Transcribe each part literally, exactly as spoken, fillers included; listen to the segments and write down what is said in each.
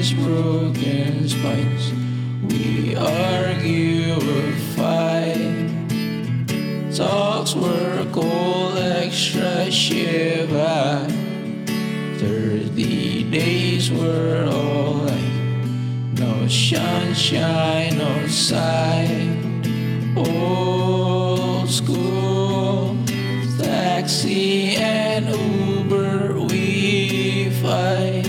his broken spines. We argue or fight. Talks were cold, extra shiver. Thirty days were all like no sunshine outside. Old school taxi and Uber we fight.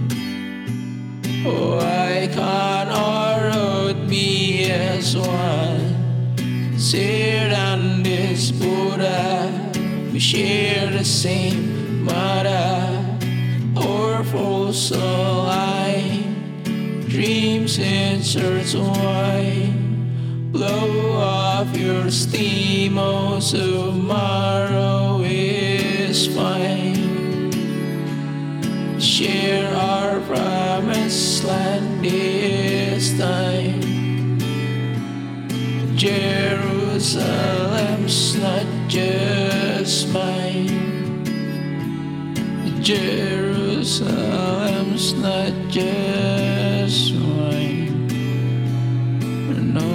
Oh, I can't our road be as one. Sit on this Buddha, we share the same mother. Our false align, dreams intertwine. Blow off your steam, oh tomorrow is fine. Share our promised land this time. Jerusalem's not just mine. Jerusalem's not just mine. No.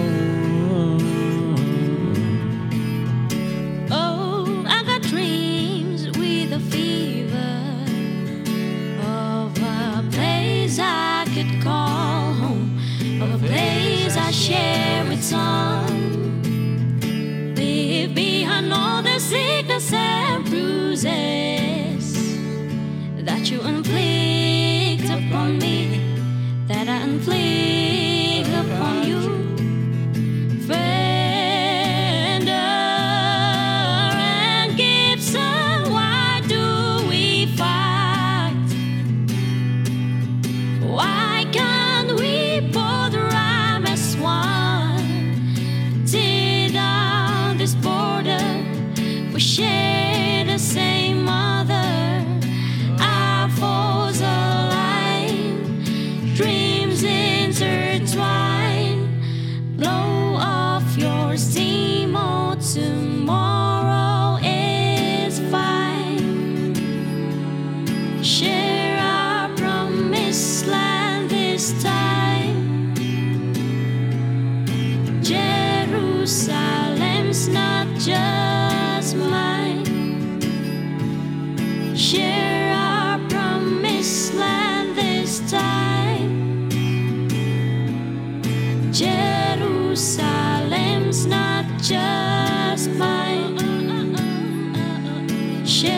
Oh, I got dreams with a fever of a place I could call home, of a place I share with some. Leave behind all the sickness and bruises that you inflict upon me, that I inflict upon you. Fender and Gibson, why do we fight? Why can't we both rhyme as one? Till down this border, we share the same mother. Our foes align, dreams intertwine. Blow off your steam, oh tomorrow is fine. Share our promised land this time. Jerusalem's not just mine. Share our promised land this time. Jerusalem's not just mine. Share